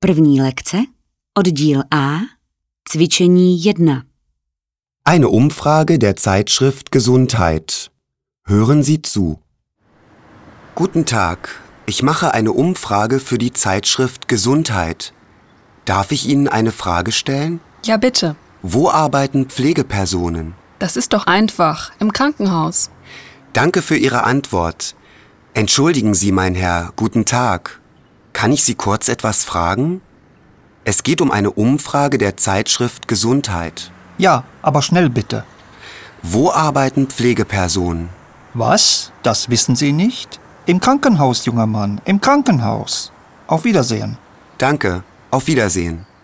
První lekce, oddíl A, cvičení 1. Eine Umfrage der Zeitschrift Gesundheit. Hören Sie zu. Guten Tag, ich mache eine Umfrage für die Zeitschrift Gesundheit. Darf ich Ihnen eine Frage stellen? Ja, bitte. Wo arbeiten Pflegepersonen? Das ist doch einfach. Im Krankenhaus. Danke für Ihre Antwort. Entschuldigen Sie, mein Herr, guten Tag. Kann ich Sie kurz etwas fragen? Es geht um eine Umfrage der Zeitschrift Gesundheit. Ja, aber schnell bitte. Wo arbeiten Pflegepersonen? Was? Das wissen Sie nicht? Im Krankenhaus, junger Mann, im Krankenhaus. Auf Wiedersehen. Danke, auf Wiedersehen.